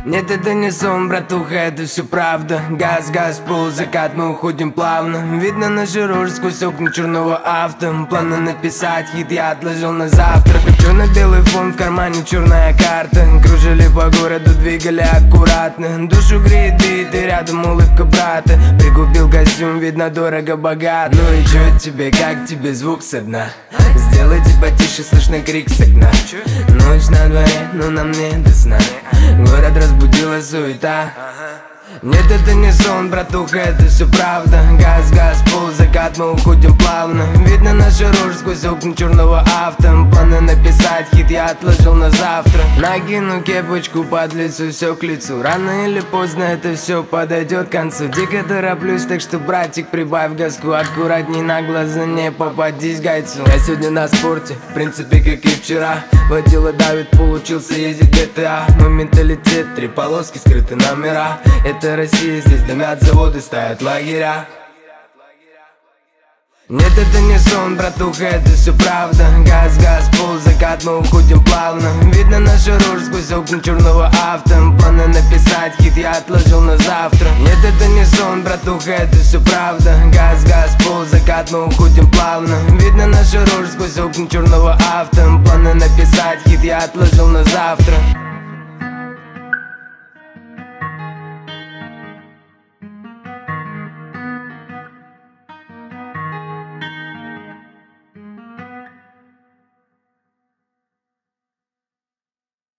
Нет, это не сон, братуха, это все правда. Газ, газ, пол, закат, мы уходим плавно. Видно наши рожи сквозь окна черного авто. Планы написать хит я отложил на завтра. Черно-белый фон, в кармане черная карта. Кружили по городу, двигали аккуратно. Душу греет бит, и рядом улыбка брата. Прикупил костюм, видно дорого, богат. Ну и чё тебе, как тебе звук со дна? Сделайте потише, слышно крик с окна. Ночь на дворе, но нам не до сна. Город разбудила суета. Нет, это не сон, братуха, это все правда. Газ, газ, пол, закат, мы уходим плавно. Видно наши рожи сквозь окна черного авто. Планы написать хит я отложил на завтра. Накину кепочку под лицо, все к лицу. Рано или поздно это все подойдет к концу. Дико тороплюсь, так что, братик, прибавь газку. Аккуратней на глаза, не попадись гайцу. Я сегодня на спорте, в принципе, как и вчера. Водила давит, получился ездить GTA. Мой менталитет, 3 полоски, скрыты номера. Это Россия, здесь дымят заводы, ставят лагеря. Нет, это не сон, братуха, это все правда. Газ, газ, пол, закат, мы уходим плавно. Видно наши рожи сквозь окна черного авто. Планы написать хит я отложил на завтра. Нет, это не сон, братуха, это все правда. Газ, газ, пол, закат, мы уходим плавно. Видно наши рожи сквозь окна черного авто. Планы написать хит я отложил на завтра.